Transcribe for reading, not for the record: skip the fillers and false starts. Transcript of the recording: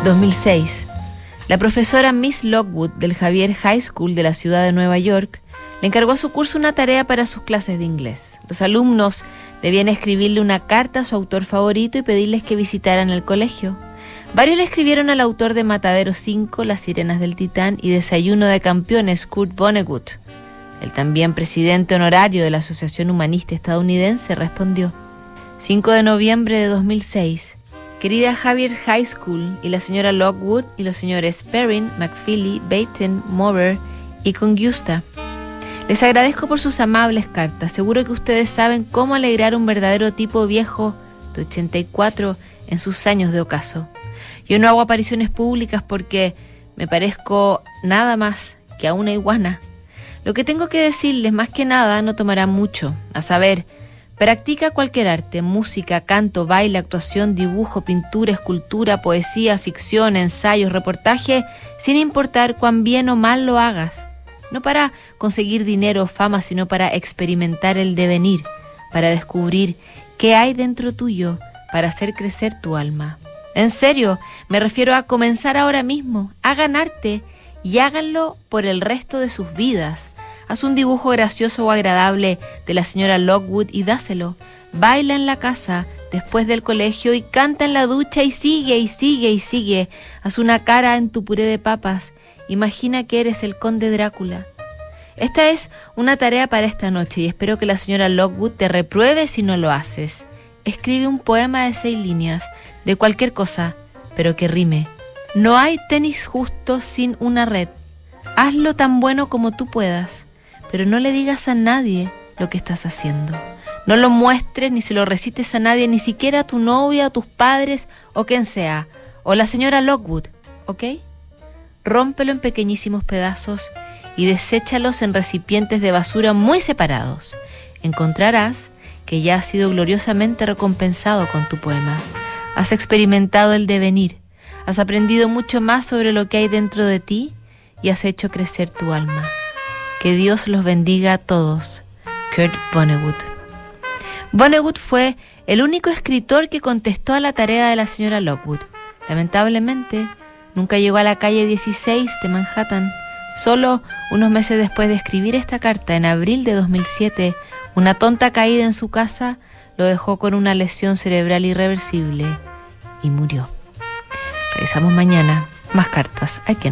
2006. La profesora Miss Lockwood del Xavier High School de la ciudad de Nueva York le encargó a su curso una tarea para sus clases de inglés. Los alumnos debían escribirle una carta a su autor favorito y pedirles que visitaran el colegio. Varios le escribieron al autor de Matadero 5, Las Sirenas del Titán y Desayuno de Campeones, Kurt Vonnegut. El también presidente honorario de la Asociación Humanista Estadounidense respondió: 5 de noviembre de 2006. Querida Xavier High School y la señora Lockwood y los señores Perrin, McFeely, Baton, Mover y Congusta. Les agradezco por sus amables cartas. Seguro que ustedes saben cómo alegrar un verdadero tipo viejo de 84 en sus años de ocaso. Yo no hago apariciones públicas porque me parezco nada más que a una iguana. Lo que tengo que decirles más que nada no tomará mucho, a saber, practica cualquier arte, música, canto, baile, actuación, dibujo, pintura, escultura, poesía, ficción, ensayos, reportaje, sin importar cuán bien o mal lo hagas. No para conseguir dinero o fama, sino para experimentar el devenir, para descubrir qué hay dentro tuyo, para hacer crecer tu alma. En serio, me refiero a comenzar ahora mismo. Hagan arte y háganlo por el resto de sus vidas. Haz un dibujo gracioso o agradable de la señora Lockwood y dáselo. Baila en la casa, después del colegio, y canta en la ducha y sigue y sigue y sigue. Haz una cara en tu puré de papas. Imagina que eres el conde Drácula. Esta es una tarea para esta noche y espero que la señora Lockwood te repruebe si no lo haces. Escribe un poema de 6 líneas, de cualquier cosa, pero que rime. No hay tenis justo sin una red. Hazlo tan bueno como tú puedas, pero no le digas a nadie lo que estás haciendo. No lo muestres ni se lo recites a nadie, ni siquiera a tu novia, a tus padres o quien sea, o la señora Lockwood, ¿ok? Rómpelo en pequeñísimos pedazos y deséchalos en recipientes de basura muy separados. Encontrarás que ya has sido gloriosamente recompensado con tu poema. Has experimentado el devenir, has aprendido mucho más sobre lo que hay dentro de ti y has hecho crecer tu alma. Que Dios los bendiga a todos. Kurt Vonnegut. Vonnegut fue el único escritor que contestó a la tarea de la señora Lockwood. Lamentablemente, nunca llegó a la calle 16 de Manhattan. Solo unos meses después de escribir esta carta, en abril de 2007, una tonta caída en su casa lo dejó con una lesión cerebral irreversible y murió. Regresamos mañana. Más cartas. ¿A quién?